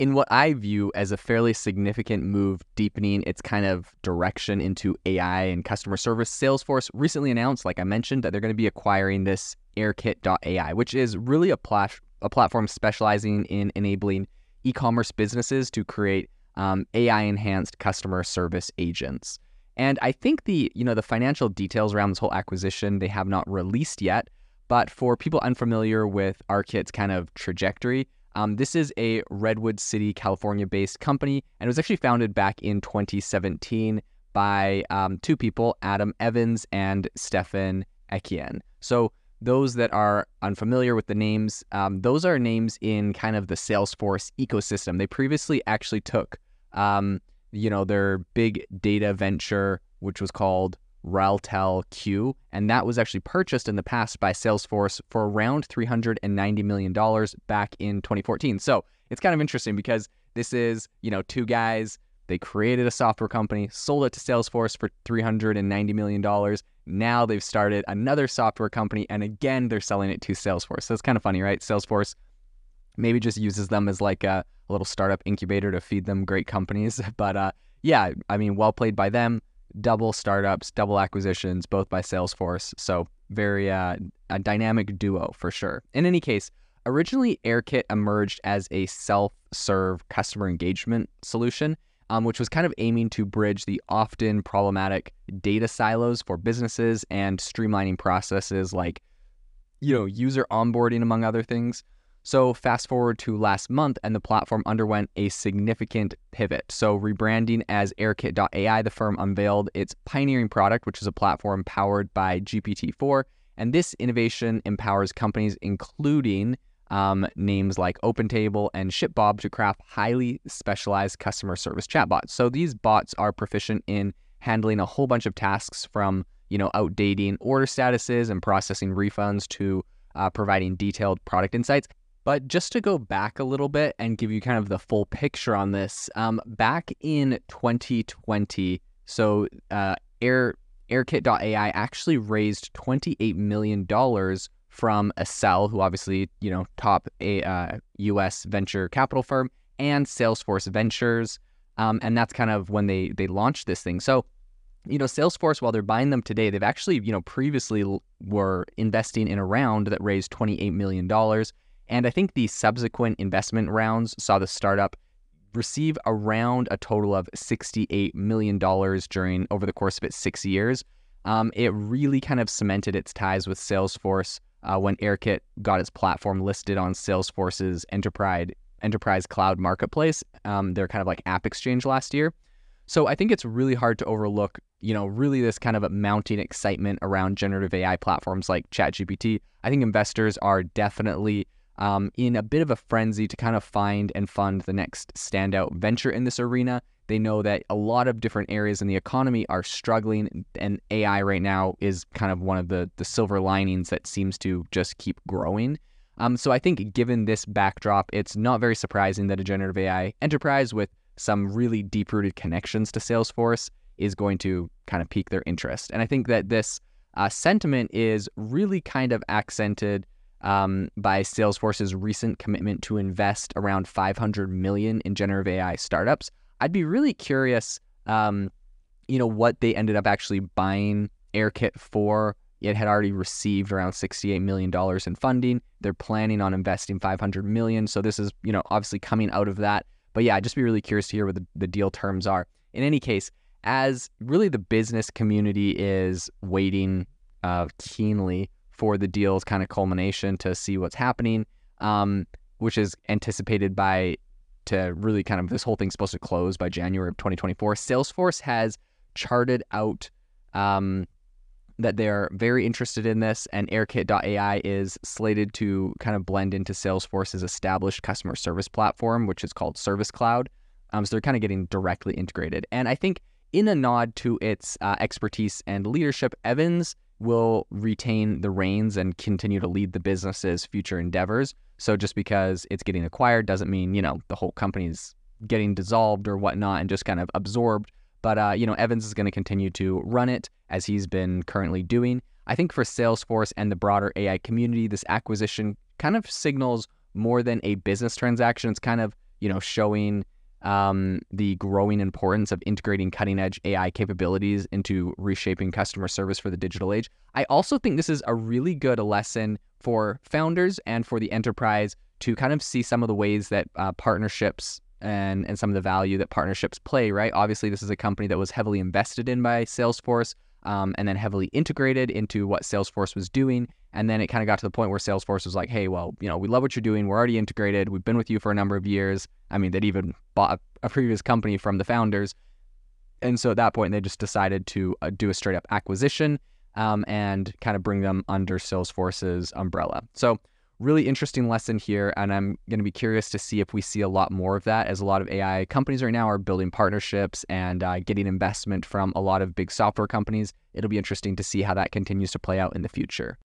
in what I view as a fairly significant move deepening its kind of direction into AI and customer service, Salesforce recently announced, like I mentioned, that they're going to be acquiring this AirKit.ai, which is really a platform specializing in enabling e-commerce businesses to create AI-enhanced customer service agents. And I think the financial details around this whole acquisition, they have not released yet. But for people unfamiliar with AirKit's kind of trajectory, this is a Redwood City, California-based company, and it was actually founded back in 2017 by two people, Adam Evans and Stefan Etienne. So those that are unfamiliar with the names, those are names in kind of the Salesforce ecosystem. They previously actually took, their big data venture, which was called RailtelQ, and that was actually purchased in the past by Salesforce for around $390 million back in 2014. So it's kind of interesting because this is, two guys, they created a software company, sold it to Salesforce for $390 million. Now they've started another software company, and again, they're selling it to Salesforce. So it's kind of funny, right? Salesforce maybe just uses them as like a little startup incubator to feed them great companies. But yeah, I mean, well played by them. Double startups, double acquisitions, both by Salesforce. So very a dynamic duo for sure. In any case, originally AirKit emerged as a self-serve customer engagement solution, which was kind of aiming to bridge the often problematic data silos for businesses and streamlining processes like, user onboarding, among other things. So fast forward to last month, and the platform underwent a significant pivot. So rebranding as AirKit.ai, the firm unveiled its pioneering product, which is a platform powered by GPT-4. And this innovation empowers companies, including names like OpenTable and ShipBob, to craft highly specialized customer service chatbots. So these bots are proficient in handling a whole bunch of tasks from, outdating order statuses and processing refunds to providing detailed product insights. But just to go back a little bit and give you kind of the full picture on this, back in 2020, so AirKit.ai actually raised $28 million from Accel, who obviously, top US venture capital firm, and Salesforce Ventures. And that's kind of when they launched this thing. So, Salesforce, while they're buying them today, they've actually, previously were investing in a round that raised $28 million. And I think the subsequent investment rounds saw the startup receive around a total of $68 million over the course of its 6 years. It really kind of cemented its ties with Salesforce when AirKit got its platform listed on Salesforce's enterprise cloud marketplace, their kind of like app exchange last year. So I think it's really hard to overlook, really this kind of mounting excitement around generative AI platforms like ChatGPT. I think investors are definitely in a bit of a frenzy to kind of find and fund the next standout venture in this arena. They know that a lot of different areas in the economy are struggling, and AI right now is kind of one of the silver linings that seems to just keep growing. So I think given this backdrop, it's not very surprising that a generative AI enterprise with some really deep-rooted connections to Salesforce is going to kind of pique their interest. And I think that this sentiment is really kind of accented by Salesforce's recent commitment to invest around $500 million in generative AI startups. I'd be really curious, what they ended up actually buying AirKit for. It had already received around $68 million in funding. They're planning on investing $500 million. So this is, obviously coming out of that. But yeah, I'd just be really curious to hear what the deal terms are. In any case, as really the business community is waiting keenly for the deal's kind of culmination to see what's happening, which is anticipated to really kind of, this whole thing's supposed to close by January of 2024. Salesforce has charted out that they're very interested in this, and AirKit.ai is slated to kind of blend into Salesforce's established customer service platform, which is called Service Cloud. So they're kind of getting directly integrated. And I think in a nod to its expertise and leadership, Evans will retain the reins and continue to lead the business's future endeavors. So just because it's getting acquired doesn't mean, the whole company's getting dissolved or whatnot and just kind of absorbed. But, Evans is going to continue to run it as he's been currently doing. I think for Salesforce and the broader AI community, this acquisition kind of signals more than a business transaction. It's kind of, showing the growing importance of integrating cutting-edge AI capabilities into reshaping customer service for the digital age. I also think this is a really good lesson for founders and for the enterprise to kind of see some of the ways that partnerships and some of the value that partnerships play, right? Obviously, this is a company that was heavily invested in by Salesforce, and then heavily integrated into what Salesforce was doing. And then it kind of got to the point where Salesforce was like, hey, well, we love what you're doing. We're already integrated. We've been with you for a number of years. I mean, they'd even bought a previous company from the founders. And so at that point, they just decided to do a straight up acquisition and kind of bring them under Salesforce's umbrella. So really interesting lesson here. And I'm going to be curious to see if we see a lot more of that, as a lot of AI companies right now are building partnerships and getting investment from a lot of big software companies. It'll be interesting to see how that continues to play out in the future.